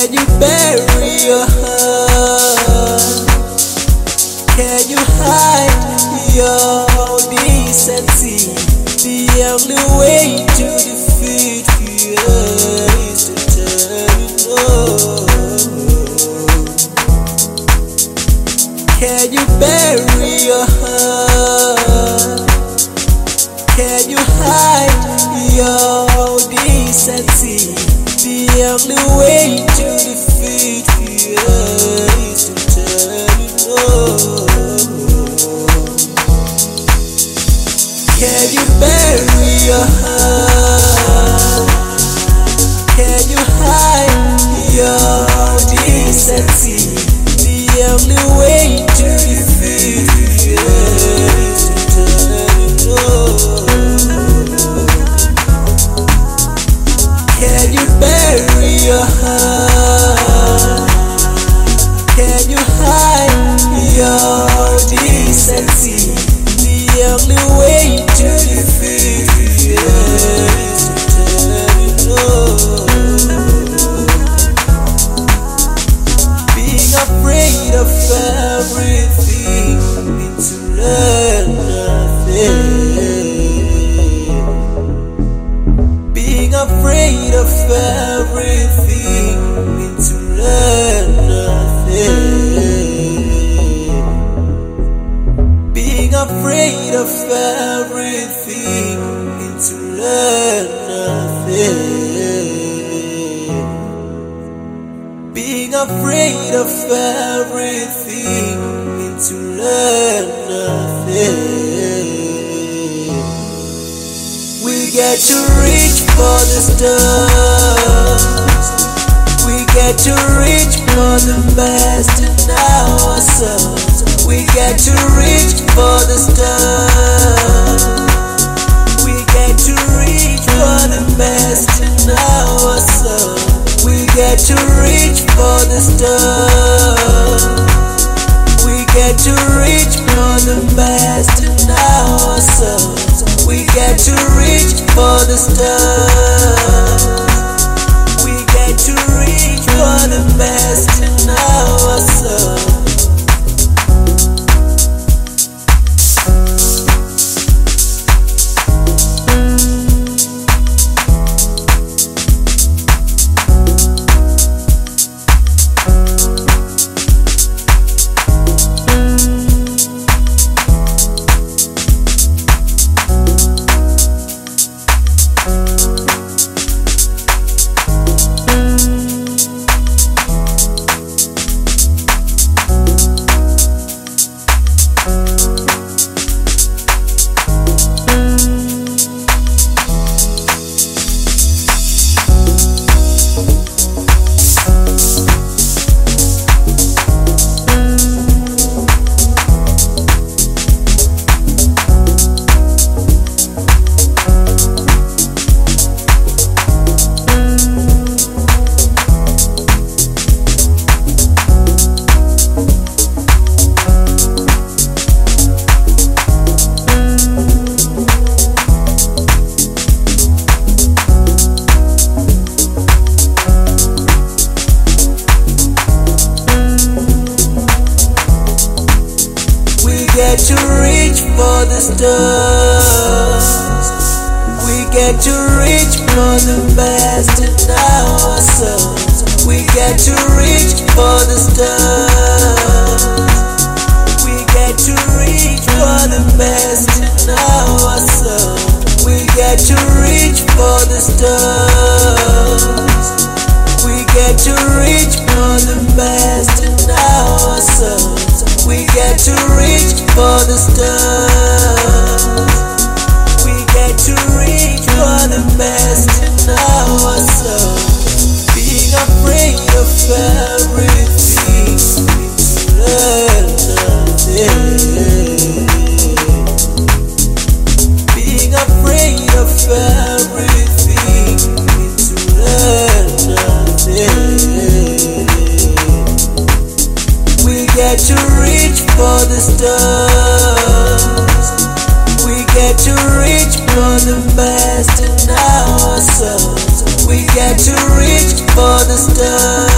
Can you bury your heart? Can you hide your decency? The only way to defeat fear is to tell you no. Can you bury your heart? Can you hide your decency? The only way to defeat fear is to tell you no. Can you bury your heart? Can you hide your decency? The only way to defeat fear is to tell you no. Can you bury your heart? Can you hide your decency? The only way to defeat fear is to tell you no. Being afraid of everything means to learn nothing. Being afraid of everything means to learn nothing. Being afraid of everything means to learn nothing. Being afraid of everything means to learn nothing. We get to reach for the stars. We get to reach for the best in ourselves. We get to reach for the stars. We get to reach for the best in ourselves. We get to reach for the stars. We get to reach for the best in ourselves. We get to reach for the stars. We get to reach for the best in ourselves. We get to reach for the stars. We get to reach for the best in ourselves. We get to reach for the stars. We get to reach for the best in ourselves. We get to reach for the stars. We get to reach for the best in ourselves. We get to reach for the stars. We get to reach for the best in ourselves. Being afraid of everything means to learn nothing. Being afraid of everything means to learn nothing. We get to reach for the stars. We get to reach for the best in ourselves. We get to reach for the stars.